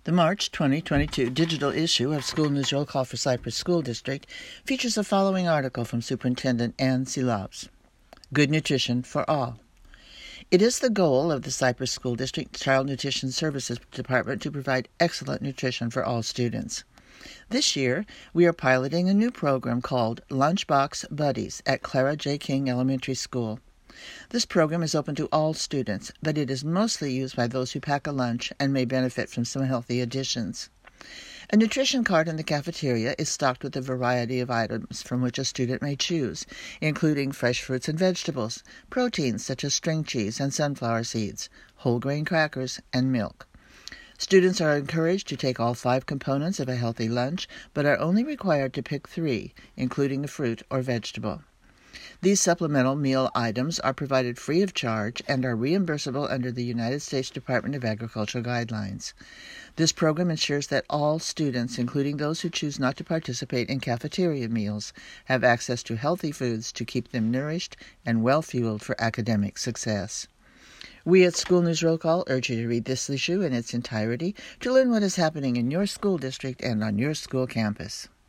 The March 2022 digital issue of School News Roll Call for Cypress School District features the following article from Superintendent Ann Silobs. Good Nutrition for All. It is the goal of the Cypress School District Child Nutrition Services Department to provide excellent nutrition for all students. This year, we are piloting a new program called Lunchbox Buddies at Clara J. King Elementary School. This program is open to all students, but it is mostly used by those who pack a lunch and may benefit from some healthy additions. A nutrition cart in the cafeteria is stocked with a variety of items from which a student may choose, including fresh fruits and vegetables, proteins such as string cheese and sunflower seeds, whole grain crackers, and milk. Students are encouraged to take all 5 components of a healthy lunch, but are only required to pick 3, including a fruit or vegetable. These supplemental meal items are provided free of charge and are reimbursable under the United States Department of Agriculture guidelines. This program ensures that all students, including those who choose not to participate in cafeteria meals, have access to healthy foods to keep them nourished and well-fueled for academic success. We at School News Roll Call urge you to read this issue in its entirety to learn what is happening in your school district and on your school campus.